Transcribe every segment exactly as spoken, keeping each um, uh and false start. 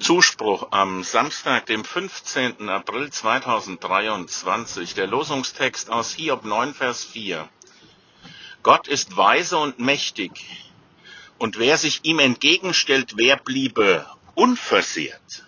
Zuspruch am Samstag, dem fünfzehnten April zweitausenddreiundzwanzig, der Losungstext aus Hiob neun, Vers vier. Gott ist weise und mächtig, und wer sich ihm entgegenstellt, wer bliebe unversehrt?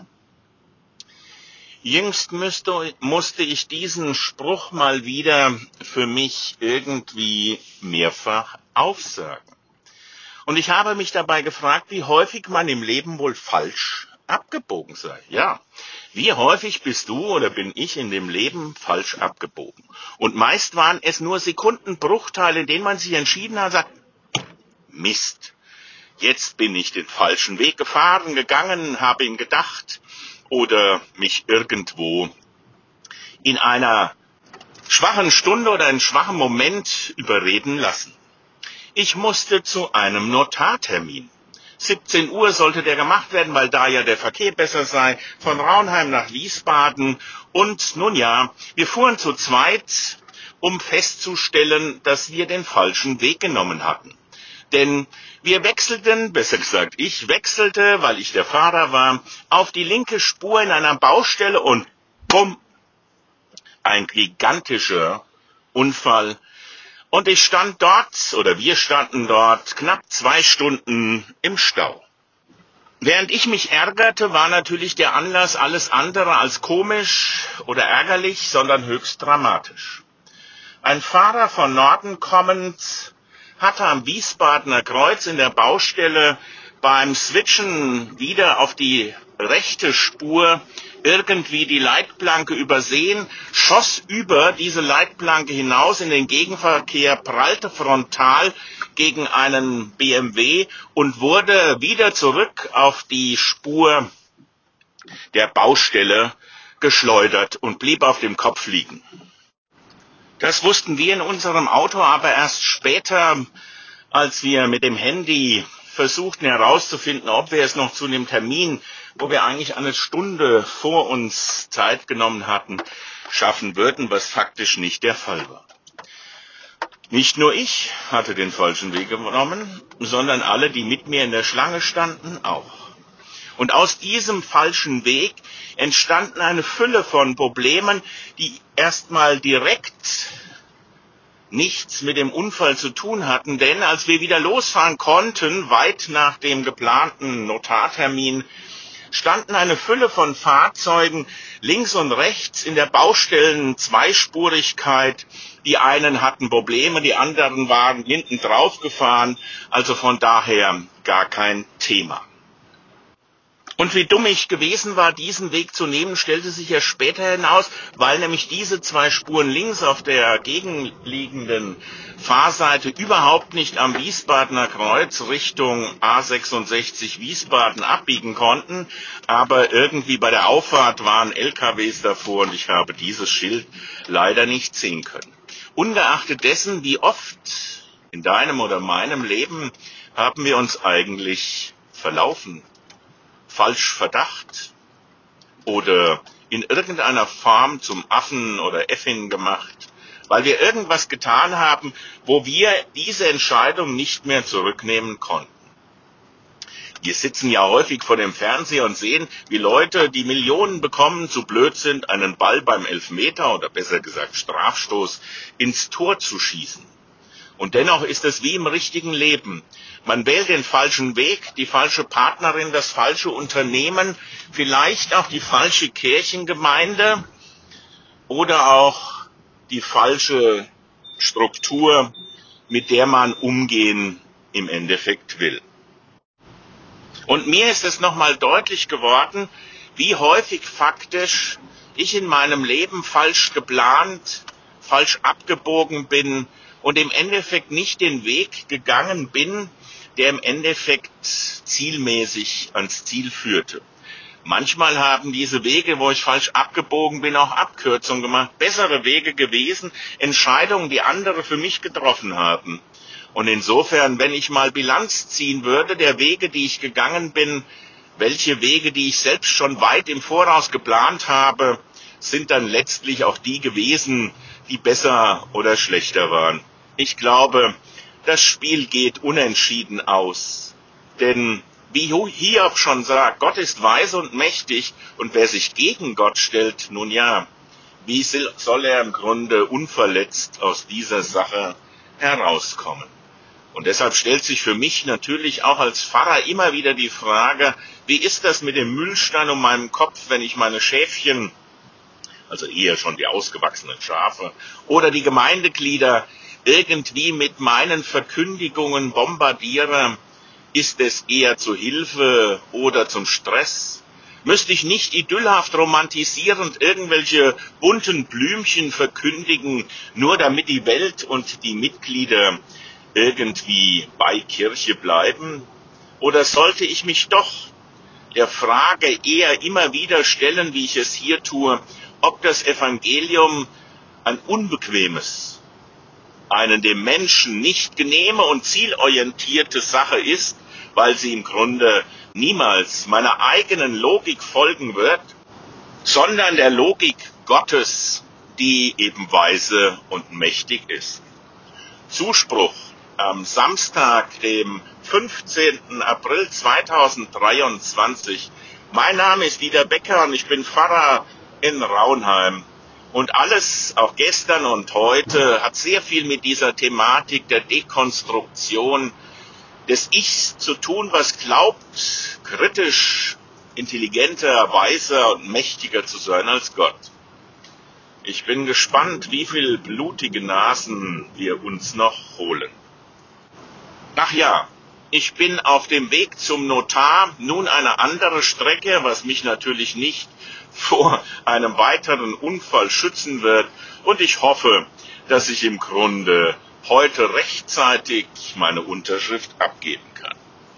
Jüngst müsste, musste ich diesen Spruch mal wieder für mich irgendwie mehrfach aufsagen. Und ich habe mich dabei gefragt, wie häufig man im Leben wohl falsch abgebogen sei. Ja, wie häufig bist du oder bin ich in dem Leben falsch abgebogen? Und meist waren es nur Sekundenbruchteile, in denen man sich entschieden hat, sagt, Mist, jetzt bin ich den falschen Weg gefahren, gegangen, habe ihn gedacht oder mich irgendwo in einer schwachen Stunde oder einem schwachen Moment überreden lassen. Ich musste zu einem Notartermin. siebzehn Uhr sollte der gemacht werden, weil da ja der Verkehr besser sei, von Raunheim nach Wiesbaden. Und nun ja, wir fuhren zu zweit, um festzustellen, dass wir den falschen Weg genommen hatten. Denn wir wechselten, besser gesagt, ich wechselte, weil ich der Fahrer war, auf die linke Spur in einer Baustelle und bumm, ein gigantischer Unfall. Und ich stand dort, oder wir standen dort, knapp zwei Stunden im Stau. Während ich mich ärgerte, war natürlich der Anlass alles andere als komisch oder ärgerlich, sondern höchst dramatisch. Ein Fahrer von Norden kommend hatte am Wiesbadener Kreuz in der Baustelle beim Switchen wieder auf die rechte Spur irgendwie die Leitplanke übersehen, schoss über diese Leitplanke hinaus in den Gegenverkehr, prallte frontal gegen einen B M W und wurde wieder zurück auf die Spur der Baustelle geschleudert und blieb auf dem Kopf liegen. Das wussten wir in unserem Auto aber erst später, als wir mit dem Handy versuchten herauszufinden, ob wir es noch zu dem Termin, wo wir eigentlich eine Stunde vor uns Zeit genommen hatten, schaffen würden, was faktisch nicht der Fall war. Nicht nur ich hatte den falschen Weg genommen, sondern alle, die mit mir in der Schlange standen, auch. Und aus diesem falschen Weg entstanden eine Fülle von Problemen, die erstmal direkt nichts mit dem Unfall zu tun hatten, denn als wir wieder losfahren konnten, weit nach dem geplanten Notartermin, standen eine Fülle von Fahrzeugen links und rechts in der Baustellen-Zweispurigkeit. Die einen hatten Probleme, die anderen waren hinten drauf gefahren, also von daher gar kein Thema. Und wie dumm ich gewesen war, diesen Weg zu nehmen, stellte sich ja später hinaus, weil nämlich diese zwei Spuren links auf der gegenliegenden Fahrseite überhaupt nicht am Wiesbadener Kreuz Richtung A sechsundsechzig Wiesbaden abbiegen konnten, aber irgendwie bei der Auffahrt waren L K Ws davor und ich habe dieses Schild leider nicht sehen können. Ungeachtet dessen, wie oft in deinem oder meinem Leben haben wir uns eigentlich verlaufen, falsch Verdacht oder in irgendeiner Form zum Affen oder Äffin gemacht, weil wir irgendwas getan haben, wo wir diese Entscheidung nicht mehr zurücknehmen konnten. Wir sitzen ja häufig vor dem Fernseher und sehen, wie Leute, die Millionen bekommen, zu blöd sind, einen Ball beim Elfmeter oder besser gesagt Strafstoß ins Tor zu schießen. Und dennoch ist es wie im richtigen Leben. Man wählt den falschen Weg, die falsche Partnerin, das falsche Unternehmen, vielleicht auch die falsche Kirchengemeinde oder auch die falsche Struktur, mit der man umgehen im Endeffekt will. Und mir ist es nochmal deutlich geworden, wie häufig faktisch ich in meinem Leben falsch geplant, falsch abgebogen bin und im Endeffekt nicht den Weg gegangen bin, der im Endeffekt zielmäßig ans Ziel führte. Manchmal haben diese Wege, wo ich falsch abgebogen bin, auch Abkürzungen gemacht, bessere Wege gewesen, Entscheidungen, die andere für mich getroffen haben. Und insofern, wenn ich mal Bilanz ziehen würde, der Wege, die ich gegangen bin, welche Wege, die ich selbst schon weit im Voraus geplant habe, sind dann letztlich auch die gewesen, die besser oder schlechter waren. Ich glaube, das Spiel geht unentschieden aus. Denn Wie Hiob schon sagt, Gott ist weise und mächtig, und wer sich gegen Gott stellt, nun ja, wie soll er im Grunde unverletzt aus dieser Sache herauskommen? Und deshalb stellt sich für mich natürlich auch als Pfarrer immer wieder die Frage, wie ist das mit dem Mühlstein um meinem Kopf, wenn ich meine Schäfchen, also eher schon die ausgewachsenen Schafe, oder die Gemeindeglieder irgendwie mit meinen Verkündigungen bombardiere? Ist es eher zur Hilfe oder zum Stress? Müsste ich nicht idyllhaft romantisierend irgendwelche bunten Blümchen verkündigen, nur damit die Welt und die Mitglieder irgendwie bei Kirche bleiben? Oder sollte ich mich doch der Frage eher immer wieder stellen, wie ich es hier tue, ob das Evangelium ein unbequemes, eine dem Menschen nicht genehme und zielorientierte Sache ist, weil sie im Grunde niemals meiner eigenen Logik folgen wird, sondern der Logik Gottes, die eben weise und mächtig ist. Zuspruch am Samstag, dem fünfzehnten April zweitausenddreiundzwanzig. Mein Name ist Dieter Becker und ich bin Pfarrer in Raunheim. Und alles, auch gestern und heute, hat sehr viel mit dieser Thematik der Dekonstruktion des Ichs zu tun, was glaubt, kritisch, intelligenter, weiser und mächtiger zu sein als Gott. Ich bin gespannt, wie viel blutige Nasen wir uns noch holen. Ach ja, ich bin auf dem Weg zum Notar, nun eine andere Strecke, was mich natürlich nicht vor einem weiteren Unfall schützen wird, und ich hoffe, dass ich im Grunde heute rechtzeitig meine Unterschrift abgeben kann.